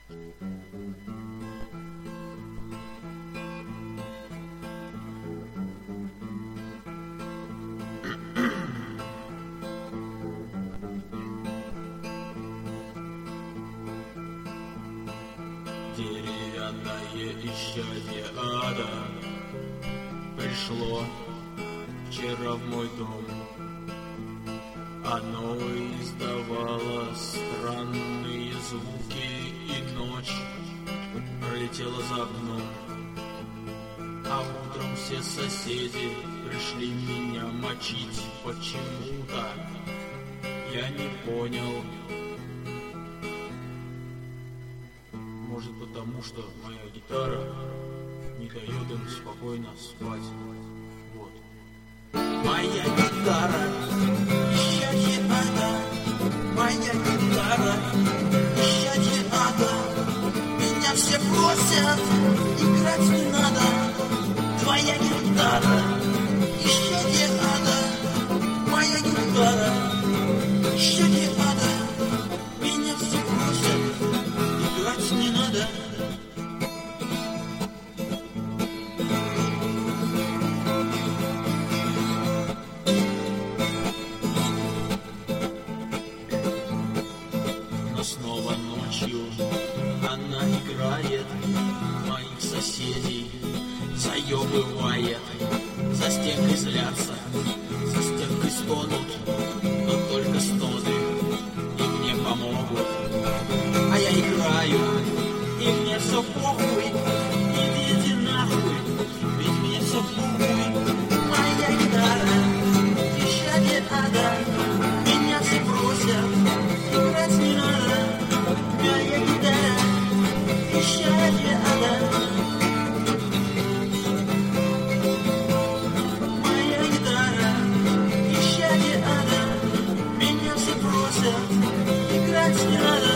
Деревянное исчадие ада пришло вчера в мой дом. Оно издавало странные звуки, и ночь пролетела за окном. А утром все соседи пришли меня мочить почему-то. Я не понял. Может, потому что моя гитара не дает им спокойно спать. Вот. Моя гитара, исчадие ада. Моя гитара, исчадие ада. Меня все просят, играть не надо. Твоя гитара, исчадие ада. Моя гитара, исчадие ада. Меня все просят, играть не надо. Но снова ночью она играет, моих соседей заебывает. За стенкой злятся, за стенкой стонут, но только стоны им не помогут. А я играю, и мне все похуй. Идите нахуй, ведь мне все похуй. Моя гитара, исчадие ада. Меня все просят, играть не надо. Моя гитара, исчадие ада. Моя гитара, исчадие ада. Меня все просят, играть не надо.